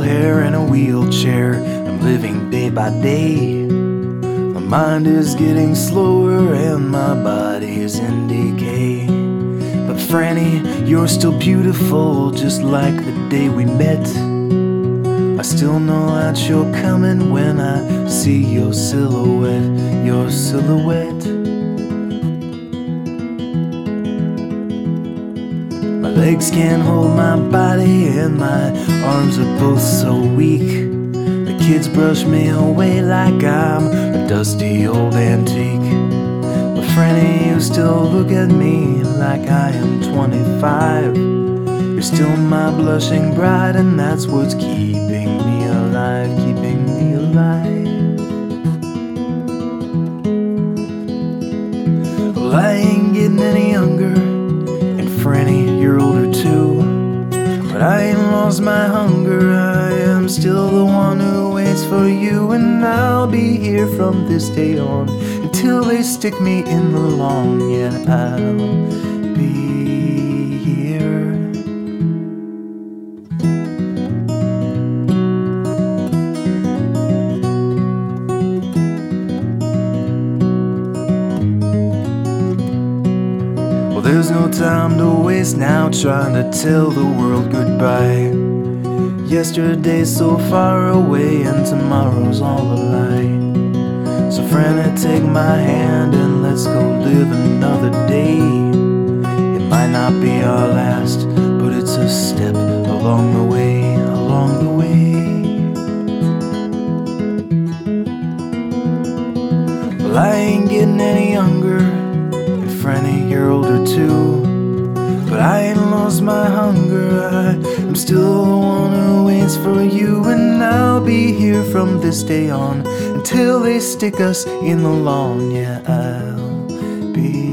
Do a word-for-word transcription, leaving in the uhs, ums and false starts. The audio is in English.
hair and a wheelchair. I'm living day by day. My mind is getting slower and my body's in decay. But Franny, you're still beautiful, just like the day we met. I still know that you're coming when I see your silhouette, your silhouette. My legs can't hold my body and my arms are both so weak. The kids brush me away like I'm a dusty old antique. But Franny, you still look at me like I am twenty-five. You're still my blushing bride, and that's what's keeping me alive, keeping me alive. Well, I ain't getting any younger, and Franny, you're older too. But I ain't lost my hunger, I am still the one who waits for you. And I'll be here from this day on until they stick me in the lawn. Yeah, I'll be here. Well, there's no time to waste now trying to tell the world goodbye. Yesterday's so far away and tomorrow's all a lie. So Franny, take my hand and let's go live another day. It might not be our last, but it's a step along the way, along the way. Well, I ain't getting any younger, and Franny, you're older too. But I ain't lost my hunger, I am still the one who waits for you. And I'll be here from this day on until they stick us in the lawn. Yeah, I'll be